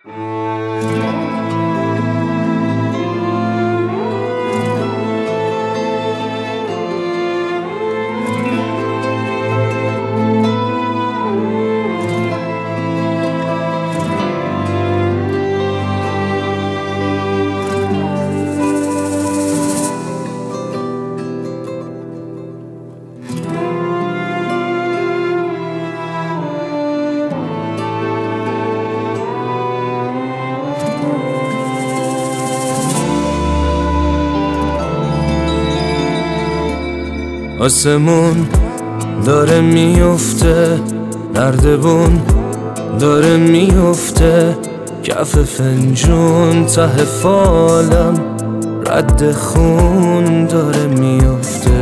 آسمون داره میفته، نردبون داره میفته، کف فنجون ته فالم رد خون داره میفته.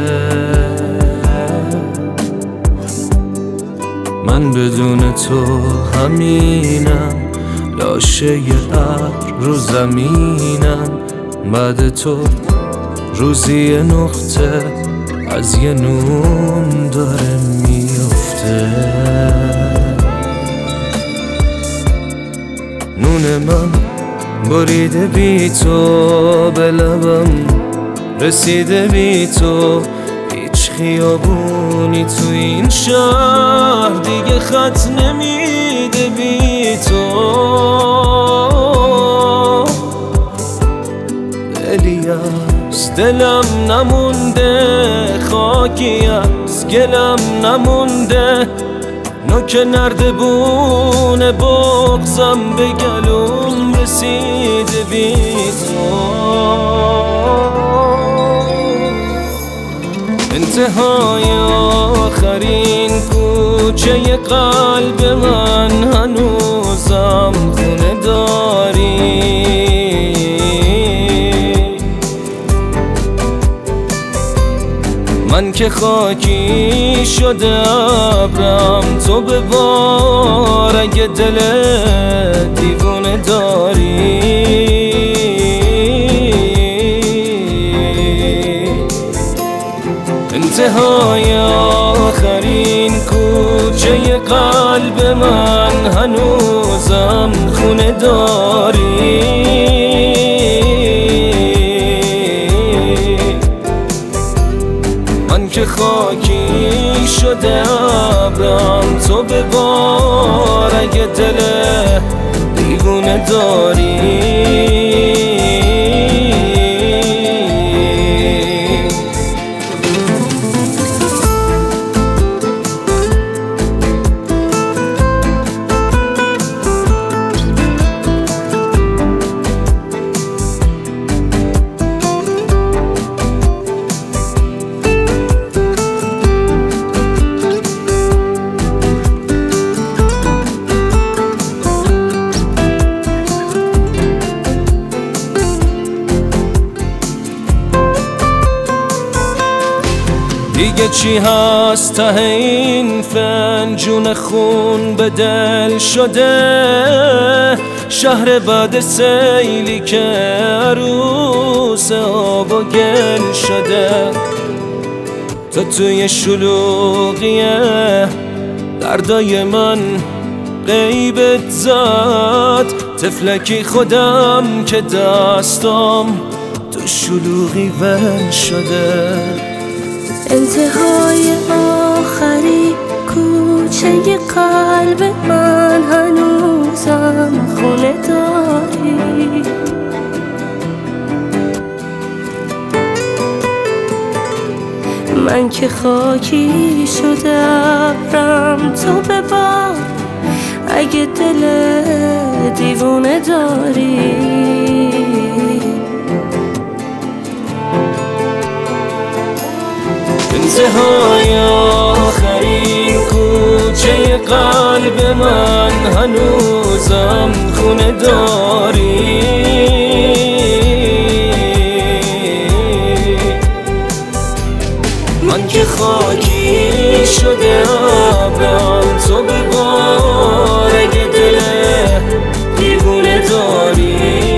من بدون تو همینم، لاشه ابر رو زمینم، بعد تو روزی نقطه از یه نون داره میفته. نون من بریده بی تو، به لبم رسیده بی تو، هیچ خیابونی تو این شهر دیگه خط نمیده بی تو. دلی از دلم نمونده، خاکی از گلم نمونده، نوک نردبون بغضم به گلوم رسیده بی تو. انتهای آخرین کوچه قلب من هنوزم خونه داری. من که خاکی شده ابرم، تو به بار اگه دل دیوونه داری. انتهای آخرین کوچه قلب من هنوزم خونه داری. من که خاکی شده ابرم، تو به بار اگه دل دیوونه داری. دیگه چی هست ته این فنجون خون به دل شده؟ شهر بعد سیلی که عروس آب و گل شده. تو توی شلوغیه دردای من غیبت زد، تفلکی خودم که دستام تو شلوغی ول شده. انتهای آخری کوچه قلب من هنوزم خونه داری. من که خاکی شده ابرم، تو به بار اگه دل دیوونه داری. انتهای آخرین کوچه قلب من هنوزم خونه داری. من که خاکی شده ابرم، تو به بار اگه دل دیوونه داری.